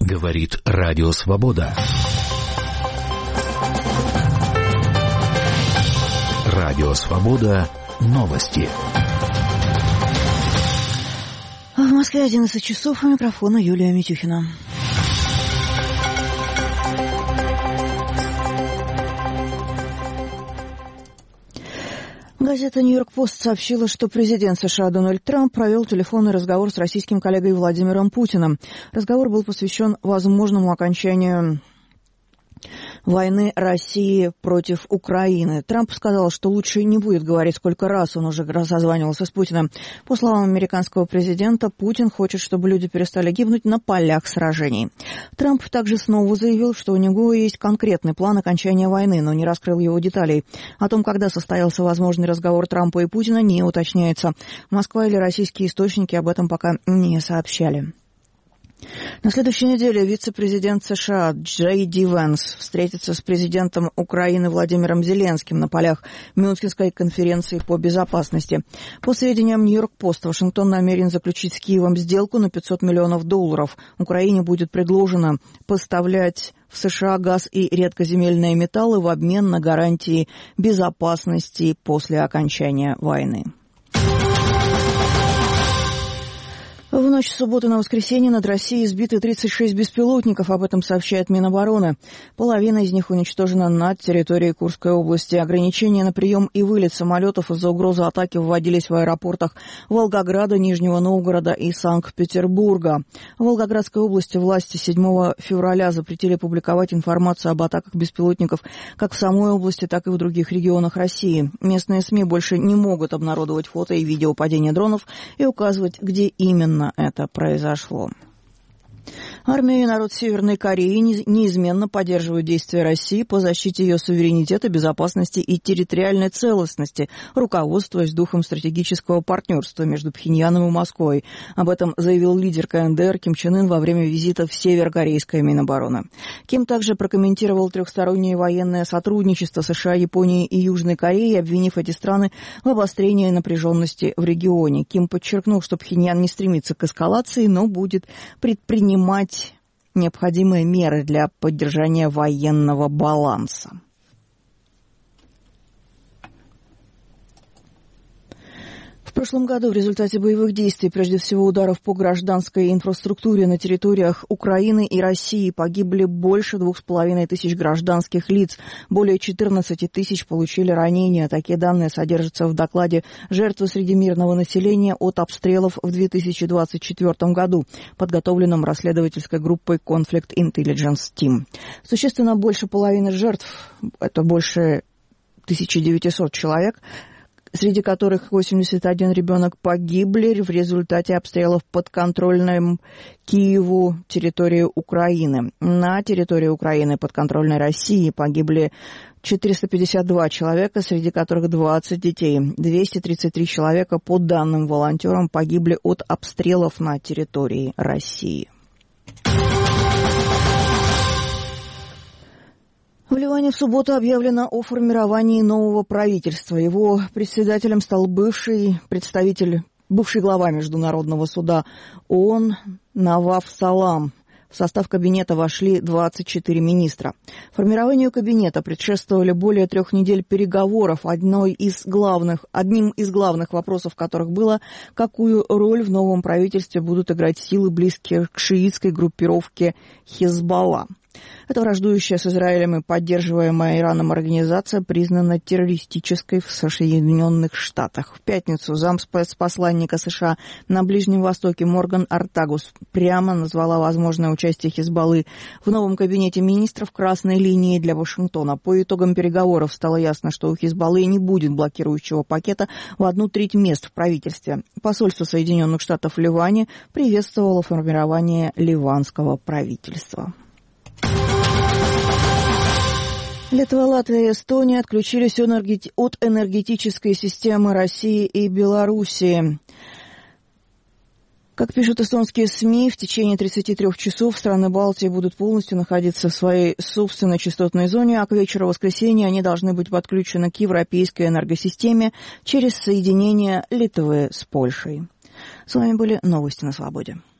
Говорит Радио Свобода. Радио Свобода. Новости. В Москве 11 часов. У микрофона Юлия Митюхина. Газета «Нью-Йорк-Пост» сообщила, что президент США Дональд Трамп провел телефонный разговор с российским коллегой Владимиром Путиным. Разговор был посвящен возможному окончанию войны России против Украины. Трамп сказал, что лучше не будет говорить, сколько раз он уже созванивался с Путиным. По словам американского президента, Путин хочет, чтобы люди перестали гибнуть на полях сражений. Трамп также снова заявил, что у него есть конкретный план окончания войны, но не раскрыл его деталей. О том, когда состоялся возможный разговор Трампа и Путина, не уточняется. Москва или российские источники об этом пока не сообщали. На следующей неделе вице-президент США Джей Ди Венс встретится с президентом Украины Владимиром Зеленским на полях Мюнхенской конференции по безопасности. По сведениям Нью-Йорк-Пост, Вашингтон намерен заключить с Киевом сделку на $500 миллионов. Украине будет предложено поставлять в США газ и редкоземельные металлы в обмен на гарантии безопасности после окончания войны. В ночь с субботы на воскресенье над Россией сбиты 36 беспилотников, об этом сообщает Минобороны. Половина из них уничтожена над территорией Курской области. Ограничения на прием и вылет самолетов из-за угрозы атаки вводились в аэропортах Волгограда, Нижнего Новгорода и Санкт-Петербурга. В Волгоградской области власти 7 февраля запретили публиковать информацию об атаках беспилотников как в самой области, так и в других регионах России. Местные СМИ больше не могут обнародовать фото и видео падения дронов и указывать, где именно это произошло. Армия и народ Северной Кореи неизменно поддерживают действия России по защите ее суверенитета, безопасности и территориальной целостности, руководствуясь духом стратегического партнерства между Пхеньяном и Москвой. Об этом заявил лидер КНДР Ким Чен Ын во время визита в северокорейское Минобороны. Ким также прокомментировал трехстороннее военное сотрудничество США, Японии и Южной Кореи, обвинив эти страны в обострении напряженности в регионе. Ким подчеркнул, что Пхеньян не стремится к эскалации, но будет предпринимать необходимые меры для поддержания военного баланса. В прошлом году в результате боевых действий, прежде всего ударов по гражданской инфраструктуре на территориях Украины и России, погибли больше 2500 гражданских лиц. Более 14 тысяч получили ранения. Такие данные содержатся в докладе «Жертвы среди мирного населения от обстрелов в 2024 году», подготовленном расследовательской группой Conflict Intelligence Team. Существенно больше половины жертв, это больше 1900 человек, среди которых 81 ребенок погибли в результате обстрелов подконтрольной Киеву территории Украины. На территории Украины подконтрольной России погибли 452 человека, среди которых 20 детей. 233 человека, по данным волонтерам, погибли от обстрелов на территории России. В Ливане в субботу объявлено о формировании нового правительства. Его председателем стал бывший глава Международного суда ООН Наваф Салам. В состав кабинета вошли 24 министра. Формированию кабинета предшествовали более 3 недель переговоров, одним из главных вопросов которых было, какую роль в новом правительстве будут играть силы, близкие к шиитской группировке Хизбалла. Эта враждующая с Израилем и поддерживаемая Ираном организация признана террористической в Соединенных Штатах. В пятницу замспецпосланника США на Ближнем Востоке Морган Ортагус прямо назвала возможное участие Хизбаллы в новом кабинете министров красной линией для Вашингтона. По итогам переговоров стало ясно, что у Хизбаллы не будет блокирующего пакета в 1/3 мест в правительстве. Посольство Соединенных Штатов в Ливане приветствовало формирование ливанского правительства. Литва, Латвия и Эстония отключились от энергетической системы России и Белоруссии. Как пишут эстонские СМИ, в течение 33 часов страны Балтии будут полностью находиться в своей собственной частотной зоне, а к вечеру воскресенья они должны быть подключены к европейской энергосистеме через соединение Литвы с Польшей. С вами были новости на Свободе.